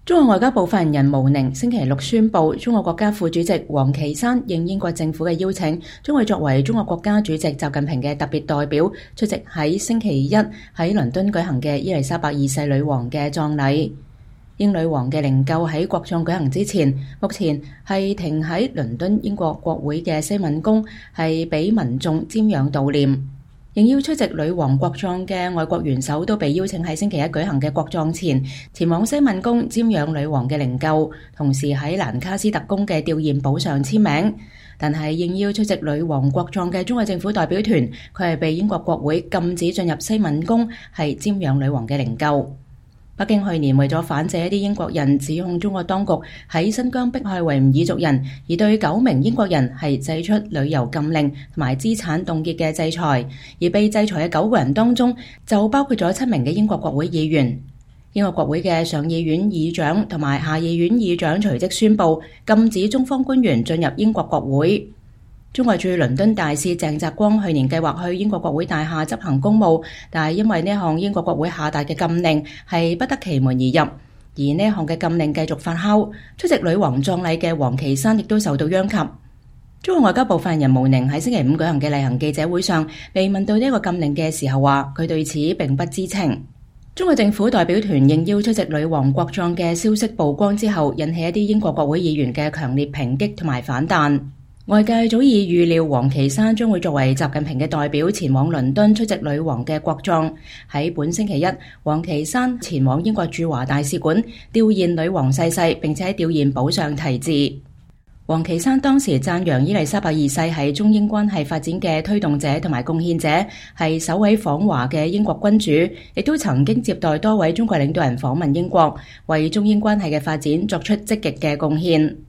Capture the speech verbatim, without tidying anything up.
中國外交部發言人毛寧星期六宣布，中國國家副主席王岐山應英國政府嘅邀請，將會作為中國國家主席習近平嘅特別代表，出席喺星期一喺倫敦舉行嘅伊麗莎白二世女王嘅葬禮。英女王嘅靈柩喺國葬舉行之前，目前係停喺倫敦英國國會嘅西敏宮，係俾民眾瞻仰悼念。應邀出席女王國葬嘅外國元首都被邀請喺星期一舉行嘅國葬前，前往西敏宮瞻仰女王嘅靈柩，同時喺蘭卡斯特宮嘅弔唁簿上簽名。但係應邀出席女王國葬嘅中國政府代表團，佢係被英國國會禁止進入西敏宮，係瞻仰女王嘅靈柩。北京去年為咗反制一啲英國人指控中國當局喺新疆迫害維吾爾族人，而對九名英國人係祭出旅遊禁令同埋資產凍結嘅制裁，而被制裁嘅九個人當中就包括咗七名嘅英國國會議員。英國國會嘅上議院議長同埋下議院議長隨即宣布禁止中方官員進入英國國會。中國駐倫敦大使鄭澤光去年計劃去英國國會大廈執行公務，但係因為呢項英國國會下達嘅禁令係不得其門而入，而呢項嘅禁令繼續發酵。出席女王葬禮嘅王岐山亦都受到殃及。中國外交部發言人毛寧喺星期五舉行嘅例行記者會上，被問到呢個禁令嘅時候，話佢對此並不知情。中國政府代表團應邀出席女王國葬嘅消息曝光之後，引起一啲英國國會議員嘅強烈抨擊同埋反彈。外界早已預料王岐山將會作為習近平嘅代表前往倫敦出席女王嘅國葬。喺本星期一，王岐山前往英國駐華大使館弔唁女王逝世，並且喺弔唁簿上題字。王岐山當時讚揚伊麗莎白二世係中英關係發展嘅推動者同埋貢獻者，係首位訪華嘅英國君主，亦都曾經接待多位中國領導人訪問英國，為中英關係嘅發展作出積極嘅貢獻。